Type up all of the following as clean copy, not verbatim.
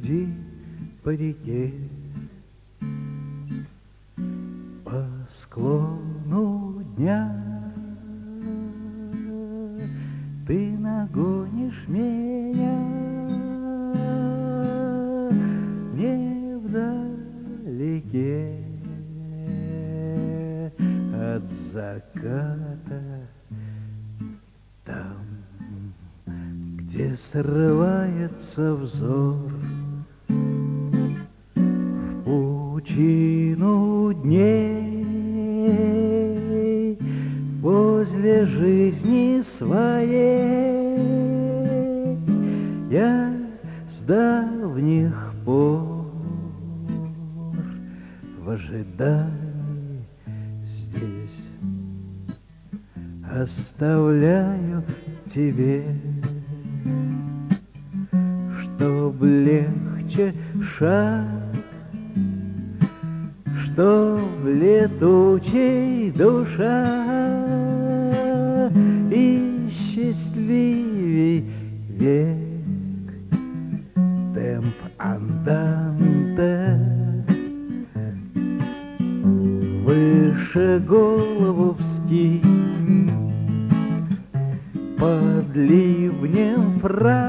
иди по реке, по склону дня. Ты нагонишь меня не вдалеке от заката, там, где срывается взор в пучину дней, возле жизни своей я с давних пор в ожидании здесь оставляю тебе, чтоб легче шаг, чтоб летучей душа и счастливей век. Темп анданте выше голову вскинь, под ливнем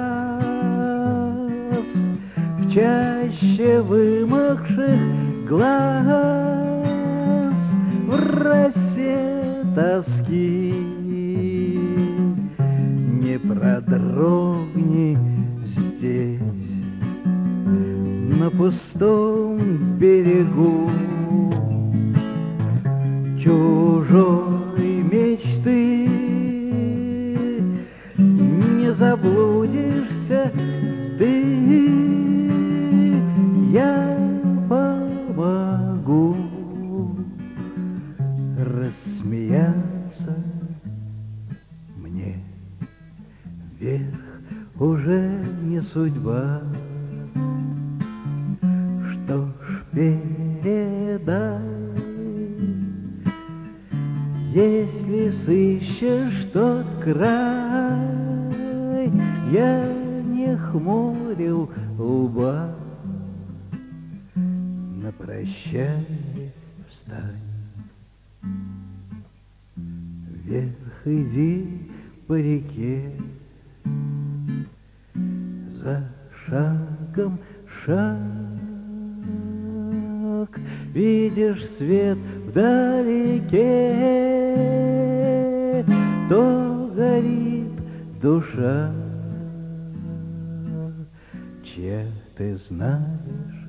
фраз, в чаще вымокших глаз, в росе тоски не продрогни здесь, на пустом берегу чужой мечты. Не заблудишься ты, я помогу рассмеяться мне. Вверх уже не судьба, что ж передай, если сыщешь тот край, я не хмурил лба. На прощание встань, вверх иди по реке, за шагом шаг, видишь свет вдалеке, то горит душа, чья ты знаешь